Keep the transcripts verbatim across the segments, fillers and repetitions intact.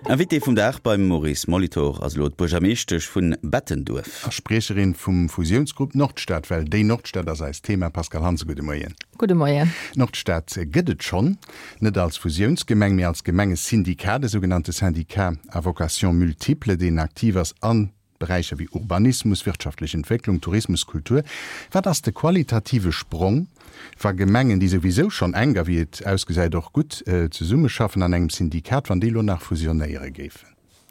Ein Wit vum Dach beim Maurice Molitor as Lot Burgermeesterch vun Bettendorf. Sprecherin vum Fusionsgrupp Nordstadt, well déi Nordstadt as als Thema Pascal Hanse Gude Moien. Gute Morgen. Nordstadt gëdet schon, net als Fusionsgemeng mehr als Gemenge Syndikat, de sogenannte Syndikat a Vocation multiple, den aktivers an Bereiche wie Urbanismus, wirtschaftliche Entwicklung, Tourismus, Kultur, war das der qualitative Sprung, war Gemengen, die sowieso schon enger wie ausgeseit doch gut äh, zu Summe schaffen an engem Syndikat, van Delo nach Fusionäre gefen.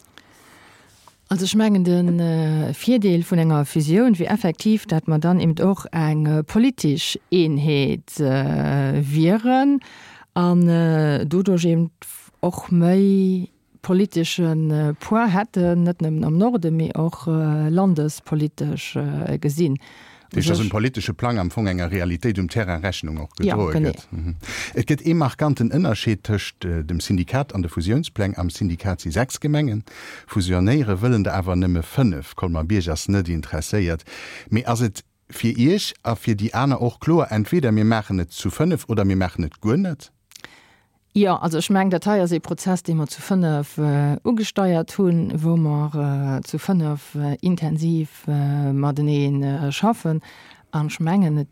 Also schmengen den äh, Vierdeel vun enger Fusion wie effektiv, dat man dann eben auch eng äh, politisch Eenheet äh, viren an äh, dodurch eben auch méi politischen äh, Poids hätte net am Norde mir auch äh, landespolitisch äh, gesinn. Das ist ein politische Plan am Fong enger Realität um Terrarechnung auch gedroht. Ja, mhm. Es gibt e markanten Unterschied zwischen äh, dem Syndikat an der Fusionsplan am Syndikat sie sechs Gemengen. Fusionäre wollen da aber nimme fünf, kann man Bierjas nicht interessiert. Mir also für ich, aber für die anderen auch klar, entweder wir machen es zu fünf oder wir machen es gut nicht. Ja, also ich mein, der ja se Prozess, den man zu fünf äh, ungesteuert tun, wo man äh, zu fünf äh, intensiv äh, Madeneen äh, schaffen, an schmengen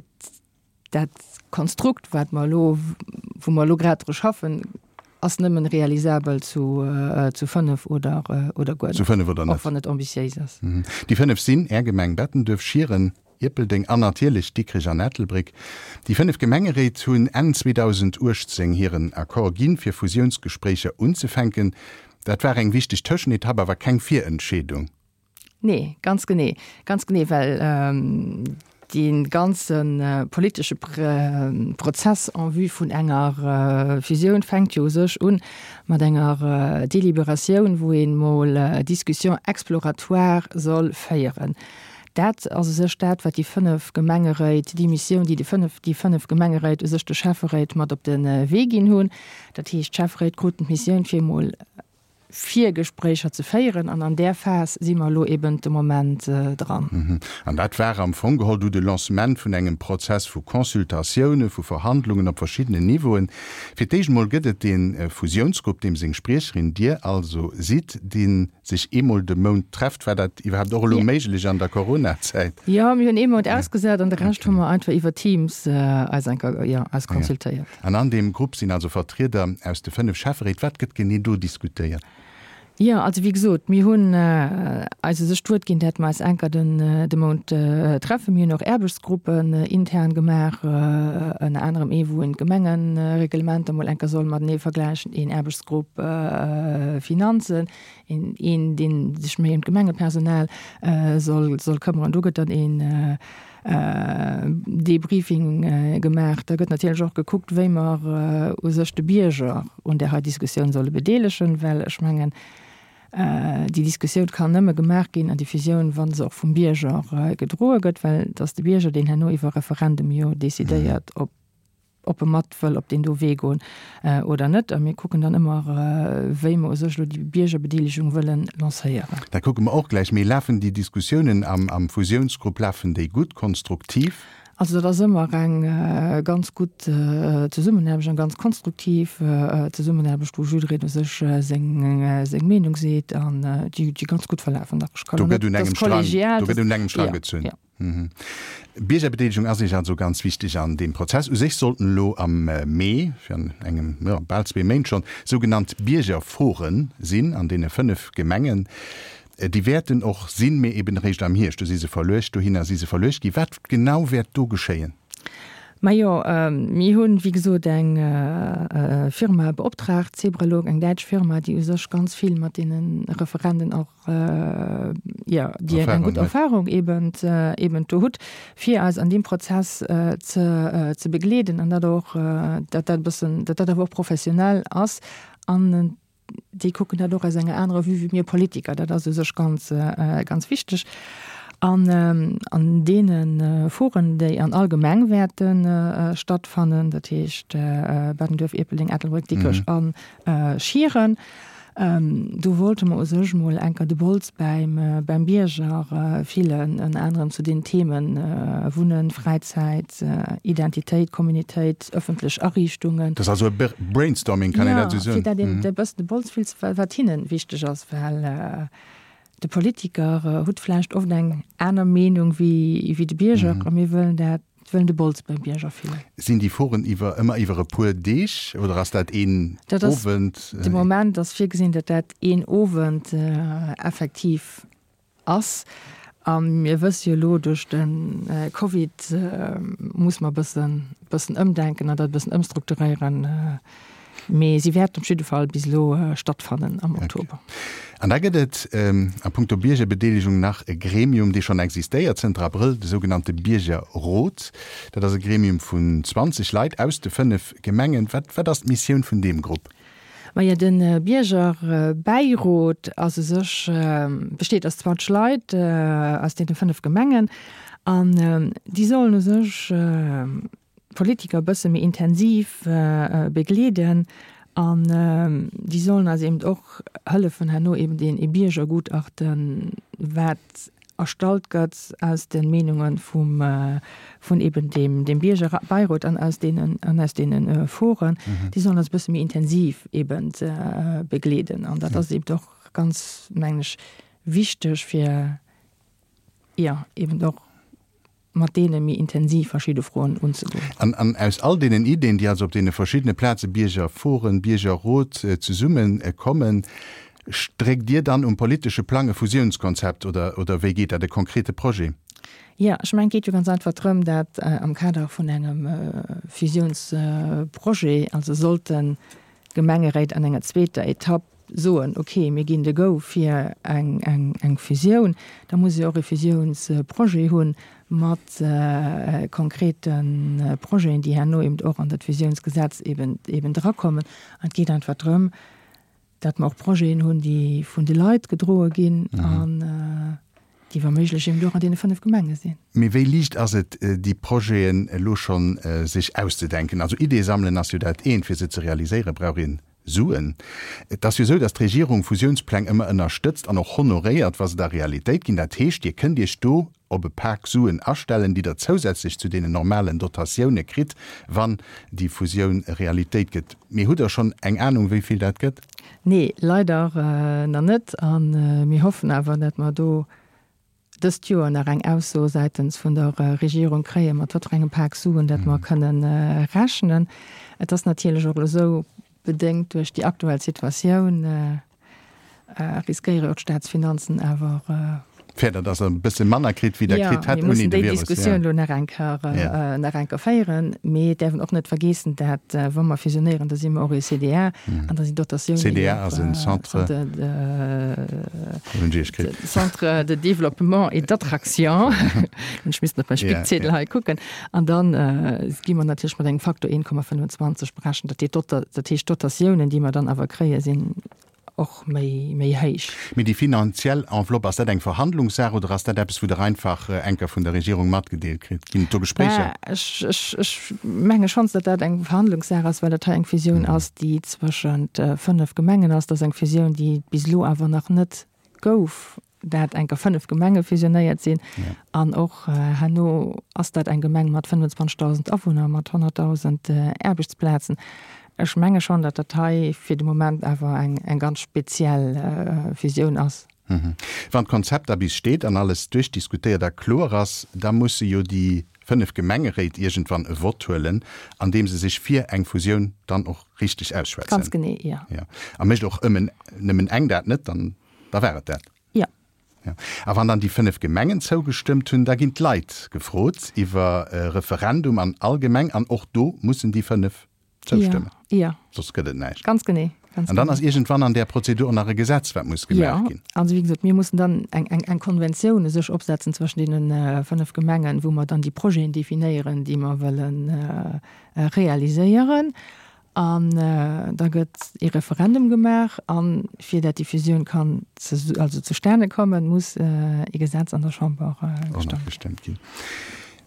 dat Konstrukt wat man lo, wo man lo grad schaffen, as nimmen realisabel zu äh, zu fünf oder äh, oder gut. Zu fünf oder nicht. Nicht ambitiös ist. Mhm. Die fünf sind ergemeng Bettendorf schieren. Ippelding an natürlich Dickrich an Nettelbrick. Die fünf Gemengeret hunn en zweitausendachtzehn hireieren Akkorgin fir Fusionsgespräche unzufänken. Dat war eng wichtig Tëschenit, aber war kein Vierentschädung. Nee, ganz gené, ganz gené, weil ähm, den ganzen äh, politische Pr- Prozess en vue vun enger äh, Fusion fängt jo sech un mat enger äh, Deliberation, wo en mal äh, Diskussion exploratoire soll feieren. Dat also se staat wat die fünf Gemengereit, die Mission, die die fünf, die fünf Gemengereit sech de Schaffereit mat op den äh, Weg gin hunn, dat hicht Schaffereit guten Mission firmol vier Gesprächer zu feieren an an der Phase si mal lo eben de moment äh, dran. Mhm. An dat war am Fogehol du de Lancement vun engem Prozess vu Konsultationune, vu Verhandlungen op verschiedene Niveen. Fir Dich mal gëtt den äh, Fusionsgruppe dem seg Sprecherin Dir also sieht, den sich emol de Mond trefft, war dat iwwer doch lo méiglich an der Corona-Zeit. Ja, mir hun immer ausgesät an der Rest okay. einfach iwwer Teams äh, als, ein, ja, als konsultiert. Ja. An an dem Gruppe sind also Vertreter aus de fünf Schaffereit, wat gëtt geni du diskutiert? Ja, also wie gesagt, mir hun äh, also se Stuart gin dat meist enker den äh, de Mond äh, treffe mir noch Erbesgruppen äh, intern gemer äh, an anderem Ewo in Gemengen äh, Reglement mal enker soll man ne vergleichen in Erbesgruppe äh, Finanzen in in den sich mir im Gemengepersonal äh, soll soll kommen an duget dann in äh, Uh, Debriefing uh, gemerkt, da gëtt natürlich auch geguckt, wéi mar uh, sechte Bierger und der Diskussion solle bedelechen, well schmengen uh, die Diskussion kann nëmme gemerk gin an die Fusion, wann se auch vum Bierger uh, gedroe gëtt, well dats de Bierger den Hanno iwwer Referendum jo desideiert op op e mat wëll op den do Wegon äh, oder net. mir gucken dann immer äh, wéi sech die Bierger Bedeligung wëllen lanceieren. Da gucken wir auch gleich mir laffen die Diskussionen am, am Fusionsgruppe laffen déi gut konstruktiv. Also da immer eng äh, ganz gut äh, zu summen habe ich ganz konstruktiv äh, zu summen habe du Jury sech äh, seg äh, seg Meinung seht an äh, die, die ganz gut verlaufen. Mhm. Biergerbedeligung as sich also ganz wichtig an dem Prozess. Sich sollten lo am äh, Mai für engem ja, bald zwei Main schon sogenannt Biergerforen sinn an denen fünf Gemengen. Äh, die werden auch sinn mir eben recht am Hirsch. Du sie verlöscht, du hin sie verlöscht. Wie wat genau wird du geschehen? Ma ja, ähm, mi hunn wie gesot eng äh, äh, Firma beoptragt, Zebralog, eng Deitsch Firma, die sech ganz viel mat denen Referenden auch äh, ja, die eng gut Erfahrung eben äh, eben hut, fir als an dem Prozess äh, ze äh, ze begleden an dadurch äh, dat dat bisschen, dat dat wo professionell ass an äh, die gucken dadurch als enge andere wie wie mir Politiker, dat das sech ganz äh, ganz wichtig. An, ähm, an denen äh, Foren, die an Allgemeinwerten äh, stattfanden, dat heißt äh, Bettendorf, Ippelding, Ettelbrück, die mhm. an äh, Schieren. Ähm, du wollte man sech mal enker de Bolz beim, äh, beim Bierger äh, vielen an anderen zu den Themen äh, Wunnen, Freizeit, äh, Identität, Kommunität, öffentlich Errichtungen. Das also Brainstorming kann ja, ich mhm. den, der beste Bolz viel vertinnen wichtig aus, weil äh, de Politiker hut äh, vielleicht oft eng einer Meinung wie, wie de Bierger mhm. mir wollen der de Bolz beim Bierger viel. Sind die Foren iwwer immer iwwer pu Dich oder hast dat een Ofent? De moment das fir gesinn, dat dat een Ofent äh, effektiv ass. Um, mir wëss jo lo durch den äh, Covid äh, muss man bisssen bisssen ëmdenken, dat bisssen ëmstrukturieren. Äh, Me sie werden am Schüdefall bis lo äh, stattfannen am okay. Oktober. An da gehtt ähm, a Punkto Bierger Bedeligung nach e Gremium, die schon existiert Zentrum April, de sogenannte Bierger Rot, dat das e Gremium vun zwanzig Leiit aus de fünf Gemengen. Wat war das Mission vun dem Gruppe? Ma ja den äh, Bierger äh, Beirot also sech äh, besteht aus zwanzig Leiit äh, aus den fünf Gemengen an äh, die sollen sech äh, Politiker bësse mir intensiv äh, begleden an äh, die sollen also eben auch Hölle von Hanno eben den e Bierger Gutachten wat erstalt gött aus den Menungen vom äh, von eben dem dem Bierger Beirot an aus denen an aus denen äh, Foren mhm. die sollen das bisschen mir intensiv eben äh, begleden an das, mhm. das eben doch ganz mänglisch wichtig für ja eben doch Martine mir intensiv verschiedene Frauen unzugehen. An, an, aus all denen Ideen, die also auf denen verschiedene Plätze Bierger Foren, Bierger Rot äh, zu summen äh, kommen, streckt dir dann um politische Plange Fusionskonzept oder, oder wie geht da der konkrete Projekt? Ja, ich meine, geht ja ganz einfach darum, dass äh, am Kader von einem äh, Fusionsprojekt, äh, also sollten Gemengerät an einer zweiten Etappe so okay, mir gehen de go für eng eng eng Fusion, da muss ich auch ein Fusionsprojekt hun mat äh, konkreten äh, Projekten, die her no eben auch an das Fusionsgesetz eben eben drakommen und geht einfach darum, dat man auch Projekte hun, die von de Leute gedrohe gehen mhm. an äh, die war möglich eben durch an denen fünf Gemenge sehen. Mir wie liegt also äh, die Projekte äh, lo schon äh, sich auszudenken, also Idee sammeln, als du dat een für sie zu realisieren brauchen. Suen. Das wir so, dass die Regierung Fusionsplan immer unterstützt und auch honoriert, was der Realität ging. Das heißt, ihr könnt ihr sto ob ein paar Suen erstellen, die da zusätzlich zu den normalen Dotationen kriegt, wann die Fusion Realität geht. Mir hat ja schon eine Ahnung, wie viel das geht? Nee, leider äh, noch nicht. Und äh, wir hoffen aber, dass wir da das Jahr nach ein aus so seitens von der äh, Regierung kriegen, wir dort ein paar Suen, dass mhm. wir können äh, rechnen. Das ist natürlich auch so bedingt durch die aktuelle Situation äh, äh, riskiere auch Staatsfinanzen aber äh, Fäder, dass er ein bisschen Mann kriegt wie der ja, Krieg hat die Diskussion ja. nach ja. äh, feieren wir dürfen auch nicht vergessen dass äh, wenn wir fusionieren das immer auch C D A mhm. und das sind Dotationen C D A also ein Centre de, de, de, Centre de Développement et d'Attraction und ich müsste noch mal Spickzettel ja, ja. gucken und dann äh, gehen wir natürlich mit dem Faktor eins Komma fünfundzwanzig sprechen dass die Dotationen die wir dann aber kriegen sind auch méi méi heich. Mit die finanziell Enveloppe as dat eng Verhandlungssache oder ass dat wo der einfach äh, enker vun der Regierung mat gedeelt krit to Gespräche. Ech menge Chance, dat dat eng Verhandlungssache ass, weil der eng Fusion mhm. ass die zwischen äh, fünf Gemengen ass, dats eng Fusion, die bis lo awer noch net gouf. Dat enker fünf Gemenge fusionéiert sinn an ja. och äh, Hanno ass dat eng Gemeng mat fünfundzwanzigtausend Aufwohner mat hunderttausend äh, Erbesplätzen. Ech menge schon der Datei fir de Moment awer eng eng ganz speziell äh, Vision ass. Mhm. Wann Konzept bis steht an alles durchdiskutiert der Chloras, da muss jo die fünf Gemengerät irgendwann virtuellen, an dem sie sich vier eng Fusion dann auch richtig ausschwätzen. Ganz genau, ja. ja. Am mich doch immer nimmen eng dat net, dann da wäret dat. Ja. Ja. Aber wann dann die fünf Gemengen zugestimmt hun, da ginnt Leid gefrot iwwer äh, Referendum an allgemeng an och do mussssen die fünf zustimmen. Ja, ja. Das geht nicht. Ganz genau. Ganz und dann genau. als irgendwann an der Prozedur nach Gesetz muss ja, gehen. Also wie gesagt, wir mussten dann eine ein, ein Konvention sich absetzen zwischen den äh, fünf Gemengen, wo wir dann die Projekte definieren, die wir wollen äh, realisieren. Und äh, da wird ein Referendum gemacht und für das die Fusion kann zu, also zustande kommen, muss äh, ein Gesetz an der Chambre äh, gestimmt gehen.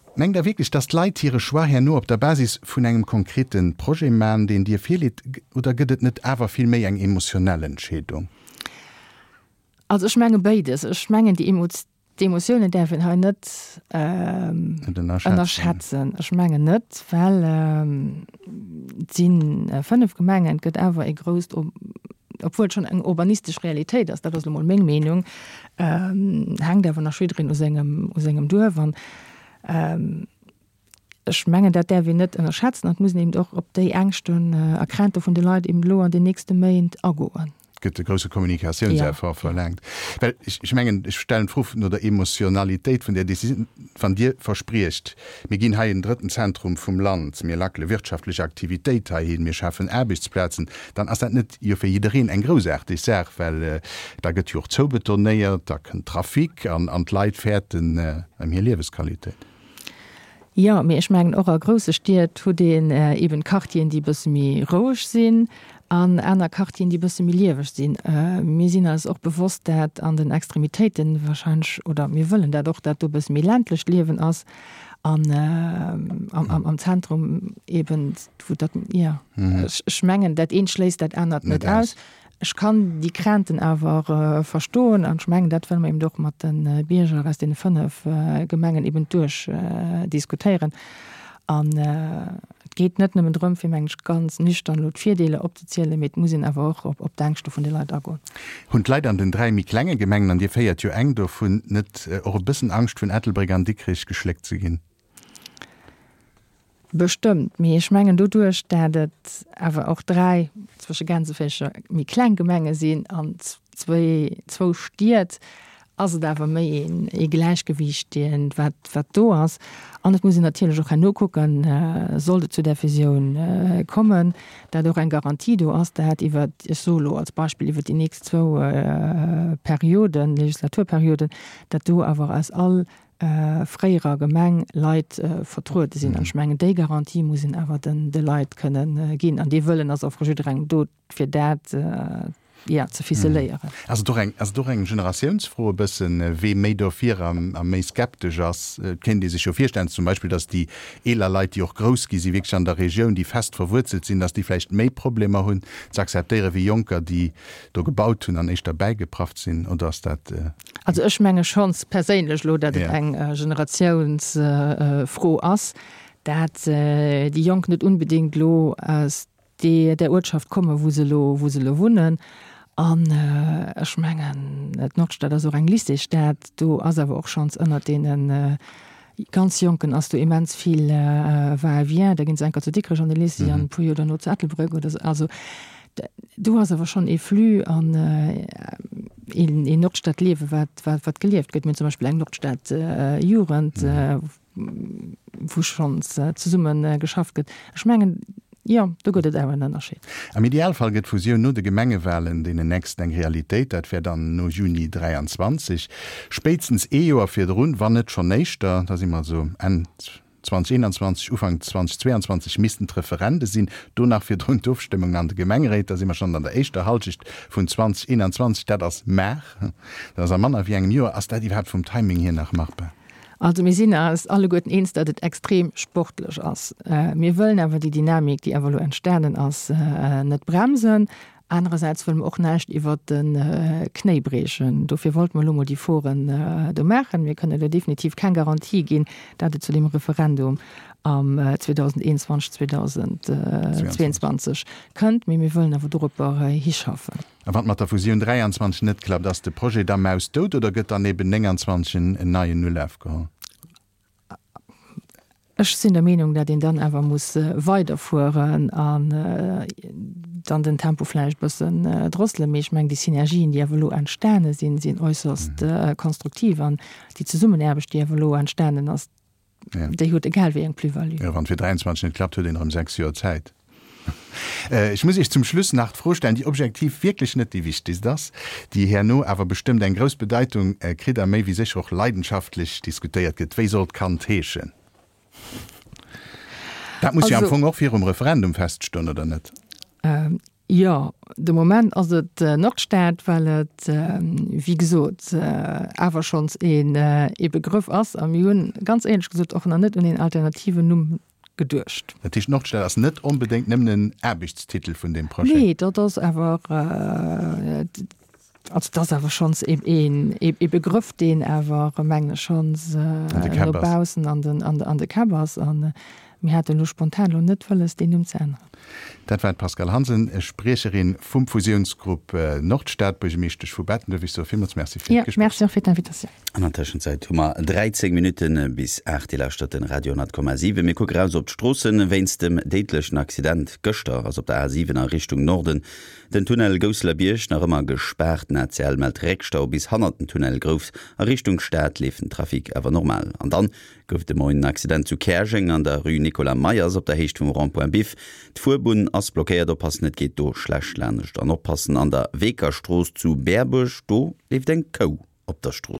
Meng da wirklich das Leitiere schwa her nur op der Basis vun engem konkreten Projektmann, den dir fehlt oder gëtt net awer viel méi eng emotionelle Entschädung? Also ich menge beides. Ich mengen die Emotionen Die Emotionen derfen ha net ënnerschätzen. Ech menge net, well ähm, sinn äh, fünf Gemengen gëtt awer e grost, obwohl schon eng urbanistisch Realität ist, dat még Menung ähm, hang der von der Schülerin aus engem aus engem Dörfern. Ähm, ich mengen dat der wie net ënnerschätzen, dat muss eben doch op déi engchten äh, Erkränte von de Leute im Lo an den nächste Main agoen. De große Kommunikation ja. verlangt. Weil ich, ich mengen ich stellen Prüf nur der Emotionalität von der die von dir verspricht. Wir gehen hier im dritten Zentrum vom Land, mir lackle wirtschaftliche Aktivität hin, wir schaffen Arbeitsplätzen, dann ist das nicht für jeden ein großartig sehr, weil äh, da geht auch zu betoniert, da kann Trafik an, an Leitfährten äh, hier Lebensqualität. Ja, mir ich mengen auch eine große Stadt zu den äh, eben Kartien, die bis mir ruhig sind. An einer Kartien, die bisschen miliewech sind. Äh, mir sind als auch bewusst, dat an den Extremitäten wahrscheinlich oder mir wollen dadurch, dat du bis mir ländlich leben as an äh, am, am, am Zentrum eben dat, ja mhm. schmengen dat een schläst dat ändert net aus. Ich kann die Kränten aber äh, verstohlen an schmengen dat wenn man eben doch mat den äh, Bierger aus den fünf äh, Gemengen eben durch äh, diskutieren an äh, geht net nem Drm fir mensch ganz nicht an Lot vier Deele opziele mit Musinn awer auch op op Denkstoff von de Leiit go. Hund Leiit an den drei mi klenge Gemengen an Dir feiert jo eng do vun net och äh, bisssen Angst vun Ethelbreg an Dickrich geschleckt ze gin. Bestimmt mir ich mengen du durch dat awer auch drei zwischen ganze Fischer mi klein Gemenge sinn an zwei zwo stiert. Also da war méi en e Gleichgewicht wat wat do ass. Anders muss ich natürlich auch no gucken, äh, sollte zu der Fusion äh, kommen, da doch ein Garantie do ass, da hat iwwer solo als Beispiel iwwer die nächsten zwei äh, Perioden, Legislaturperioden, dat du awer als all äh, freier Gemeng Leiit äh, vertruet sinn an schmengen déi Garantie muss awer den de Leiit können äh, gin an die wëllen ass auf Reng dot fir dat äh, ja zu fiseléieren. Also du eng also du eng generationsfroe bisssen äh, we méi do vier am am méi skeptisch ass äh, kennen die sich auf vierstellen zum Beispiel, dass die eler Leiit die auch groß gi sie wirklich an der Region die fest verwurzelt sind, dass die vielleicht méi Probleme hunn zu akzeptiere wie Junker die do gebaut hun an echt dabei gebracht sind oder dass dat äh, also ech menge chance perélech lo dat ja. eng äh, generationsfroh äh, froh ass dat äh, die Jung net unbedingt lo as die der Ortschaft komme wo se lo wo se lo wohnen an äh, schmengen et Nordstadt so anglistisch dat du as awer auch schon ënner denen äh, ganz Jonken ass du immens viel äh, war wie da gin ein zu dicke Journalisten mhm. an Puyo oder not Ethelbrück oder so. Also da, du hast aber schon e flü an äh, in, in Nordstadt lewe wat wat, wat gelieft gëtt mir zum Beispiel eng Nordstadt äh, Jurend mhm. äh, wo schon äh, zu summen äh, geschafft gëtt schmengen. Ja, du gott ennnerschi. Am Idealfall gët Fusion no de Gemengewellen de nächst eng Realität, dat fir dann no Juni dreiundzwanzig. Spezens E Joer fir d rund wann net schon neichter, dat immer so en zwanzig einundzwanzig Ufang zwanzig zweiundzwanzig misisten Referende sinn, do nach fir rund Aufstimmung an de Gemengerät, dat immer schon an der eischter Halschicht vun zwanzig einundzwanzig dat ass Mer, dats a Mann wie eng Joer ass dat die hat vum Timing hier nach machbar. Also mir sinn als alle guten eens, dat het extrem sportlich ass. Äh, mir wollen aber die Dynamik, die evalu entsternen ass äh, net bremsen. Andererseits wollen wir auch nicht iwwer den äh, Kneibrechen. Dafür wollten wir lummer die Foren äh, do machen. Wir können da definitiv keine Garantie gehen, dat zu dem Referendum am äh, zwanzig einundzwanzig zwanzig zweiundzwanzig könnt mir wir wollen aber darüber äh, hinschaffen. Wat mat der Fusion dreiundzwanzig net klappt, dats de Projekt der Maus dot oder gëtt daneben neunundzwanzig en neue Null geha? Ech sinn der Meinung, dat den dann awer muss äh, weiterfuhren an äh, dann den Tempofleisch bëssen äh, drossle méch meng die Synergien, die Evolu an Sterne sinn sinn äuserst mhm. äh, konstruktiv an die ze summen erbeg die Evolu an Sternen ass ja. déi huet egal wie eng Plyvalu. Ja, wann fir dreiundzwanzig net klappt huet den am sechs Joer Zeit. Äh, ich muss ich zum Schluss nach vorstellen, die objektiv wirklich nicht die wichtig ist das, die Herr No aber bestimmt eine große Bedeutung äh, kriegt er mehr wie sich auch leidenschaftlich diskutiert wird. Wie soll kann teschen? Das muss also, ja am Anfang auch für um Referendum feststehen, oder nicht? Ähm, ja, de moment as het äh, Nordstaat weil het äh, wie gesot äh, awer schons en äh, e Begriff ass am Joun ganz ähnlich gesot och net un den alternative Numm gedurcht. Dat ist noch ass net unbedingt nimm den Erbichtstitel vun dem Projekt. Nee, dat das awer äh, also das awer schons e e, e Begriff den awer Menge schons äh, Bausen an den an de, an de Kabers an mir hat nur spontan und net alles den um zu. Dat war Pascal Hansen, Sprecherin vum Fusionsgruppe äh, Nordstaat bemischtech vu Betten wie so Anschenzeit hummer dreizehn Minuten bis acht Stadt in Radio net Komma sieben mir guck raus op d'Strossen wennns dem deitlechen Accident Göster ass op der A sieben in Richtung Norden den Tunnel Gosler Biersch nach immer gesperrt nazial mat Reckstau bis hannerten Tunnel grouf a Richtung Staat liefen Trafik awer normal an dann gouf de moiinen Accident zu Kersching an der Rue Nicolas Meyers op der Hecht vum Rond-Point Bif d'Furbun ass blockéiert oppassen net geht do schlecht lernecht an oppassen an der Wekerstroos zu Berbusch do lief den Kou op der Stroos.